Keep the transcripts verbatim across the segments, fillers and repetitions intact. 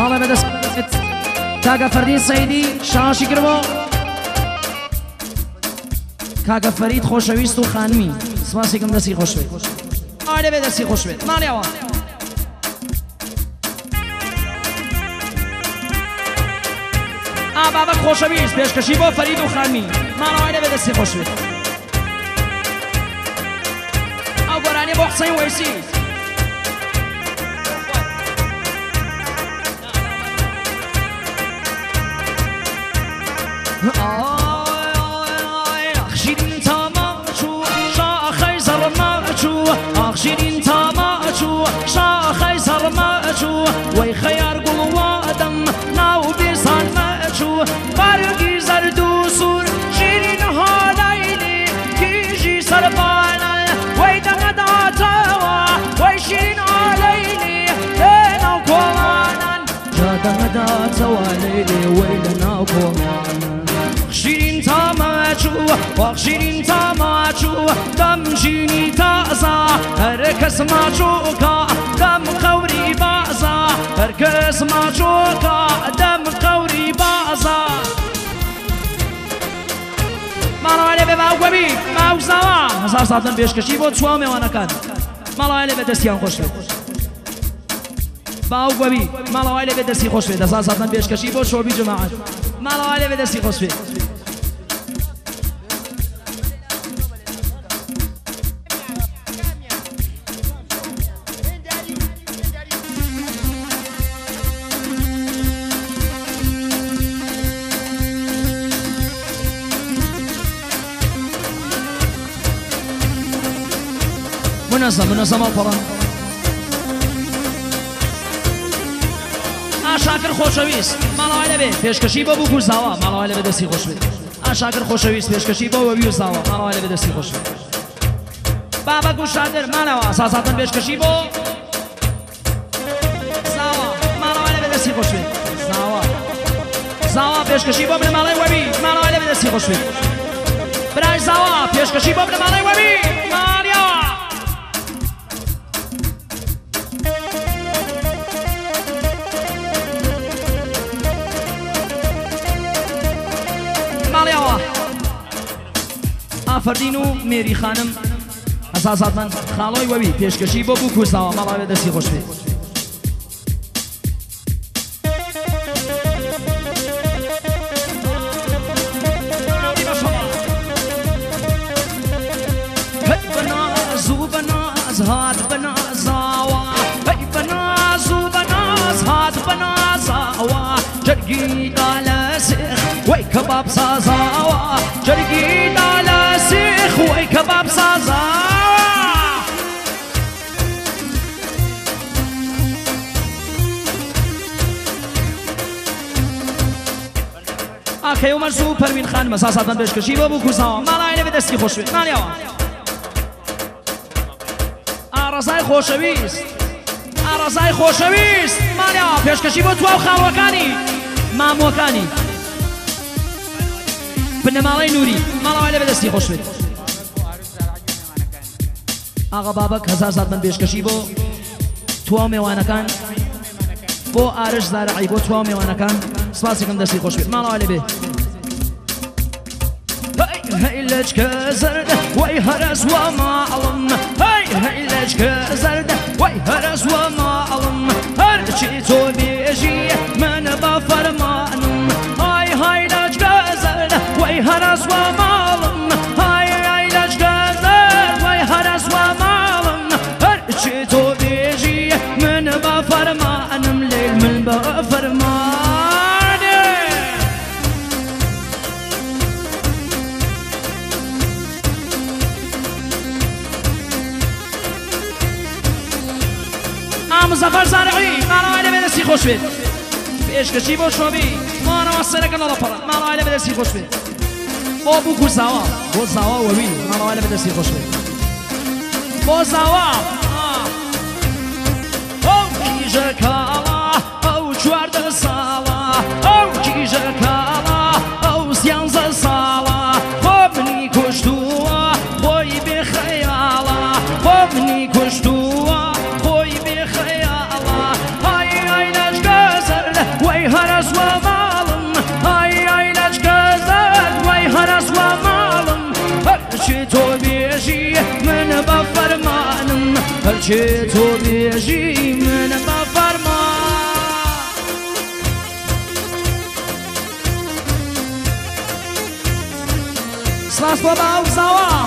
ماڵە بەدەست کاکە فەردین سەیدی شاشی کردەوە کاکە فەرید خۆشەویست و خانمی سپاسێکم دەستی خۆش بێت ئالێ بێ دەستی خۆش بێت ماڵیەوە ئابابەک خۆشەویست پێشکەشی بۆ فەرید و خانمی ماڵەوە ئالێ بێ دەستی خۆش بێت ئەو گۆرانیە بۆ قسەی وەیسی شیرین تاماچو شاخی زرماچو شیرین تاماچو شاخی زرماچو وی خیار گل وادم ناو بیسان ماچو برگی زرد و سور شیرین هالیلی کیجی سربانل وی دمداتوا وی شیرین هالیلی لنا کوانن جا دمداتوا لیلی وی لنا کوانن شیرین تاماچو وقت شیرین تاماچو دم شیرینی تازه هر کس ماچوکا دم قوری بازا هر کس ماچوکا دم قوری بازا ماڵەوە بێ باو گوەبی باو زاوا هەزار ساتن پێشکەشی بۆ چوار میوانەکان ماڵەوە بێ دەستیان خۆش بێت باو گوەبی ماڵەوە بێ دەستی خۆش بێت هەزار ساتن پێشکەشی بۆ شۆبی جەماعەت ماڵەوە بێ دەستی خۆش بێت منظم منظم ئەڵپەڕن ئاشاکر خۆشەویست ماڵەوە لەبێ پێشکەشی بۆ بوو زاوا ماڵەوە لەبێ دەستی خۆش بێت ئاشاکر خۆشەویست پێشکەشی بۆ وەبی و زاوا ماڵەوە لەبێ دەستی خۆش بێت بابەک و شادر مانەوە ساساتن پێشکەشی بۆ زاوا ماڵەوە لەبێ دەستی خۆش بێت زاوا زاوا پێشکەشی بۆ بنەماڵەی وەبی ماڵەوە لەبێ دەستی خۆش بێت برای زاوا پێشکەشی بۆ بنەماڵەی وەبی ماڵیەوە ئافەردین و مێری خانم ئەساساتمەند خاڵۆی وەوی پێشکەشی بۆ بوو کورساوە ماڵاوێ دەستی خۆش بێت بەناز و بەناز هات بەنازاوە هەی بەناز و بەناز هات بەنازاوە جەرگیدا لە سێخ وەی کەباب سازاوە جەرگیدا لە سێخ وەی کەباب سازاوە ئاکەی و مەرز و پەروین خانمە ساساتمەند پێشکەشی بۆ بوو کورساوە ماڵای لەبێ دەستی خۆش بێت ماڵیەوە ئارەزای خۆشەویست ئارەزای خۆشەویست ماڵیەوە پێشکەشی بۆ تواو خاوەکانی مامۆکانی بنەماڵەی نووری ماڵەوە لەبێ دەستی خۆش بێت ئاغا بابەک هەزار ساتمەند پێشکەشی بۆ تواو میوانەکان بۆ ئارش زارعی بۆ تواو میوانەکان سپاسێکم دەستی خۆش بێت ماڵەوە لەبێ هەی لەچکە زەردە وەی هەرەزوە ماڵم هەی هەی لەچکە زەردە وەی هەرەزوە ماڵم هەرچی تۆ بێژی من بە فەرمانم های های لەچکە زەردە وەی هەرەزوە ماڵم های های لەچکە زەرد وەی هەرەزوە ماڵم هەرچی تۆ بێژی من بە فەرمانم لێل من بە فەرمان مزەفەر زارعی ماڵەوە لەبێ دەستی خۆش بێت پێشکەشی بۆ شۆبی ماڵەوە سەرەکە لەڵەپەڕە ماڵەوە لەبێ دەستی خۆش بێت بۆ بوو کورساوە بۆ زاوا وەوی ماڵەوە لەبێ دەستی خۆش بێت بۆ زاوا ئەو کیژە کاڵا ئەو چواردە ساڵە ئەو کیژە کاڵا ئەو سیانزە ساڵە بۆ منی کوشتووە بۆی بێخەیاڵە بۆ منی کوشتووە بۆی بێخەیاڵە های های لەشکە زەردە هرچی تو بیجی من بفرما سلاس با باو زوا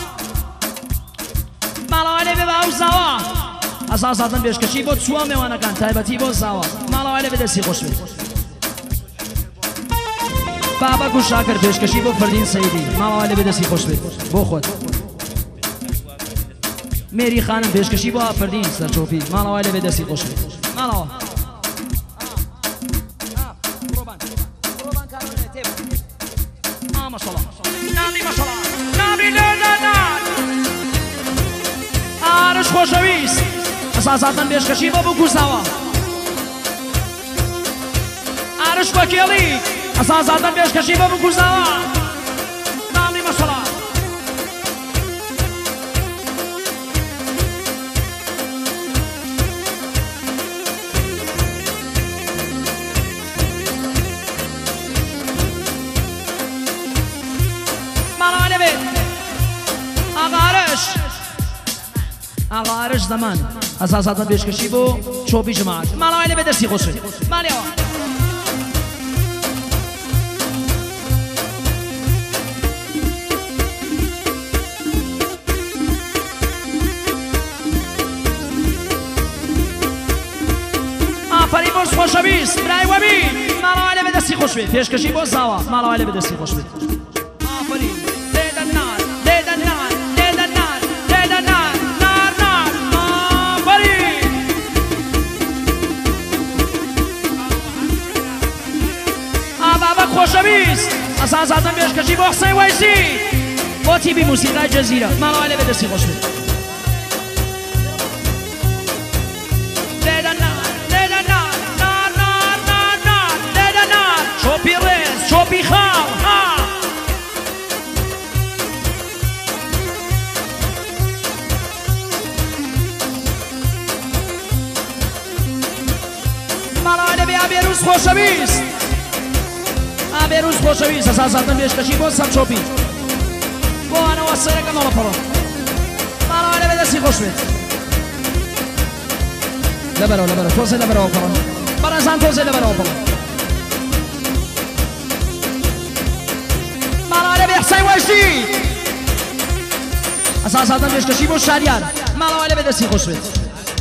مالاویلی به باو زوا اساساتن بیشکشی بود سوا میوانه کن تایبتی بود زوا مالاویلی به دستی خوش بید بابا گوش شاکر بیشکشی بود فردین سیدی مالاویلی به دستی خوش بید بو خود میری خانم پیشکشی با فردین سرچوپی مالاویلی به دستی خوش بید مالاو آرش خوشویست اساساتن پیشکشی با بگو زوا آرش وکیلی اساساتن پیشکشی با بگو زوا نامی مسلا مالاویلی بید آقارش آقارش زمان اساساتن پیشکشی با چوبی جماعت مالاویلی به دستی خوش بید مالیا آفرین برس خوشویست برای وبی مالاویلی به دستی خوش بید پیشکشی با زوا مالاویلی به دستی خوش بید آفرین دیدن نار دیدن نار دیدن نار دیدن نار نار نار آفرین آبابا خوشویست اساساتن پیشکشی با حسین ویسی با تیبی موسیقی جزیره مالاویلی به دستی خوش بید دیدن نار دیدن نار نار نار نار نار دیدن نار چوبی ریز چوبی خال ها مالاویلی به آبیروز خوشویست آبیروز خوشویست اساساتن پیشکشی با سم چوبی با انا واسه که نالا پرو مالاویلی به دستی خوش بید لبرو لبرو توزه لبرو پرو برازان توزه لبرو پرو مالاویلی به حسین وجدی اساساتن پیشکشی با شهریار مالاویلی به دستی خوش بید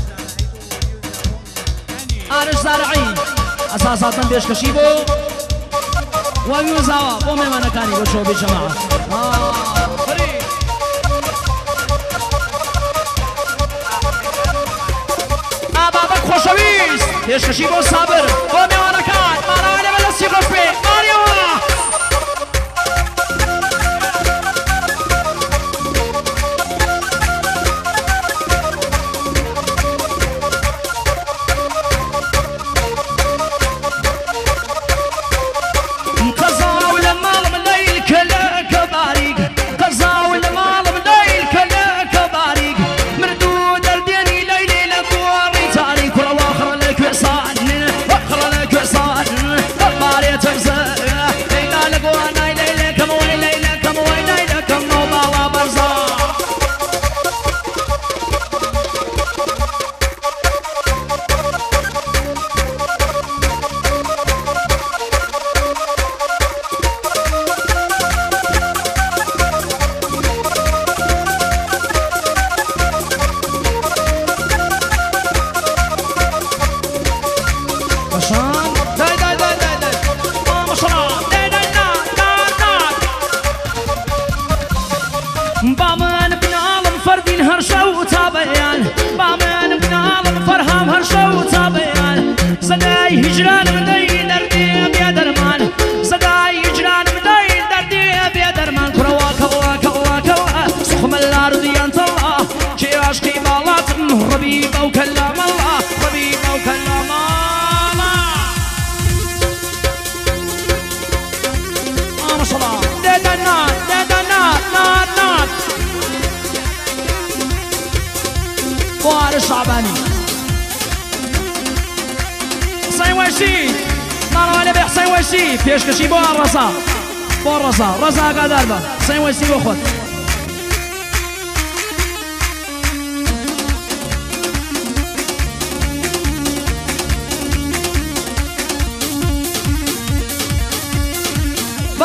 آرش زرعی اساساتن پیشکشی با ویو زوا با میمانکانی با شعبی جماعت آفرین آبابا خوشویست پیشکشی با صبر با میمانکان مالاویلی به دستی خوش بید آریوه هجران بدي دردي بيا درمان صداي هجران بدي دردي بيا درمان كروا كوا كوا كوا سخم الارض ينطلع شي عشقي مالات ربيب او كلام الله ربيب او كلام الله ما شاء الله ددنا ددنا نار نار وار شعباني حسين وشي مالاویلی به حسين وشي پیشکشی با رضا با رضا رضا قدر با حسين وشي با خود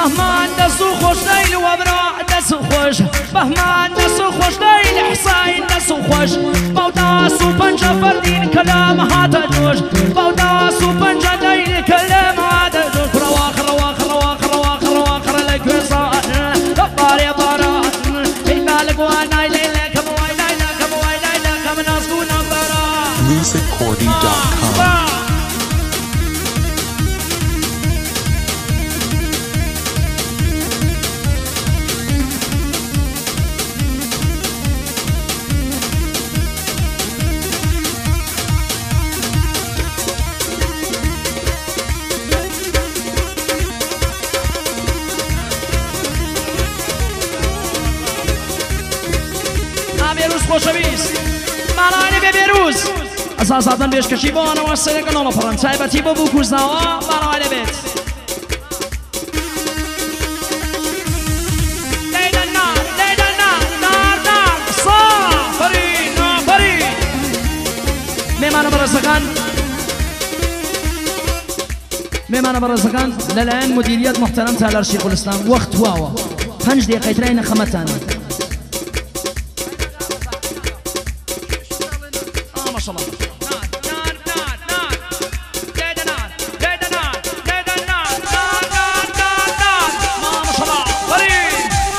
بهمان دەسو خۆش لەیل وەبرا دەسو خۆش بەهمان دەسو خۆش لەیل حساین دەسو خۆش بەو داس و پەنجە فەردین کە لەم هاتە جۆش بەو داس و پەنجە لەیل کە لەم هاتە جۆش خڕەوا خڕەوا خڕەوا خڕەوا خڕەوا خڕە لە گوێزان لە بارێ باران هینا لە گوانای لێلێ کەم وای لای ناکەم وای لای ناکەم ناسبوونم بەرا music cordy dot com بێروز خۆشەویست مانایە بێ بێروز ئەساساتەن بێشکەشی بۆ ئەنەوە سەرەکە نۆڵە پەڕەن تایبەتی بۆ بوو کوژناوە مانەوە لەبێت لەیدە نار لەیدە نار نار نار سافەرین نافەرین مێمانە بەڕێزەکان مێمانە بەڕێزەکان لەلایەن مدیریەت محتەرەم تالار شیخولستان وەخت واوە پەنج دقیقەی ترای نەخەمەتانە ما شاء الله نار نار نار ليدا نار ليدا نار ليدا نار نار نار نار نار ما شاء الله فريد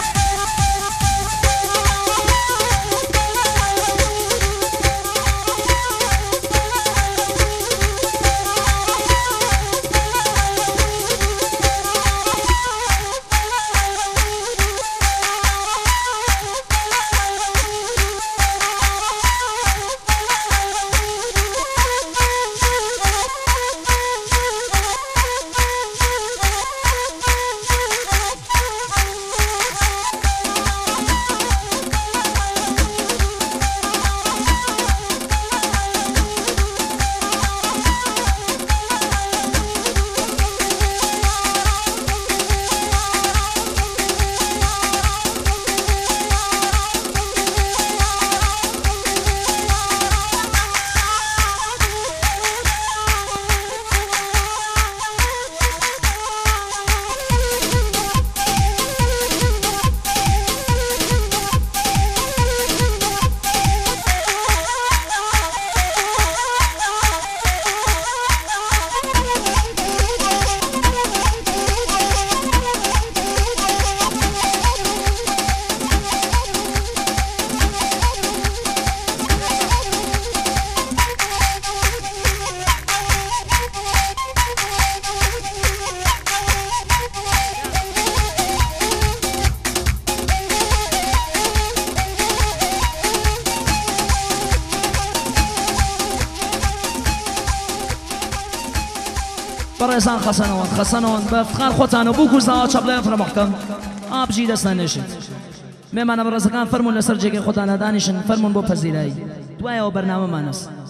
بەڕێزان خەسەنەوە خەسەنەوە بە فخار خۆتانە بوو کوزناوە چەپڵێن فرە محکەم ئابژی دەستان نێشن مێمانە بەڕێزەکان فەرمون لەسەر جێگەی خۆتانە دانیشن فەرمون بۆ پەزیرایی دوایەوە بەرنامەمانەست